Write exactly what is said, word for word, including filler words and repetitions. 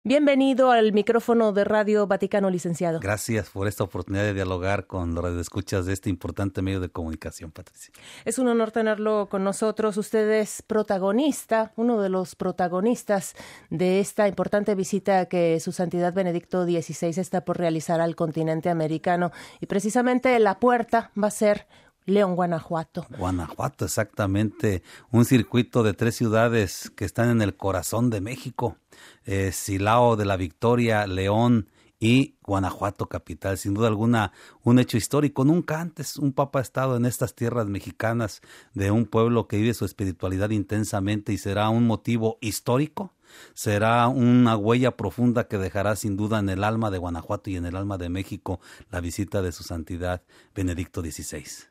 Bienvenido al micrófono de Radio Vaticano, licenciado. Gracias por esta oportunidad de dialogar con los radioescuchas de este importante medio de comunicación, Patricia. Es un honor tenerlo con nosotros. Usted es protagonista, uno de los protagonistas de esta importante visita que Su Santidad Benedicto dieciséis está por realizar al continente americano. Y precisamente la puerta va a ser León, Guanajuato. Guanajuato, exactamente. Un circuito de tres ciudades que están en el corazón de México. Eh, Silao de la Victoria, León y Guanajuato capital. Sin duda alguna, un hecho histórico. Nunca antes un papa ha estado en estas tierras mexicanas de un pueblo que vive su espiritualidad intensamente, y será un motivo histórico. Será una huella profunda que dejará sin duda en el alma de Guanajuato y en el alma de México la visita de Su Santidad Benedicto dieciséis.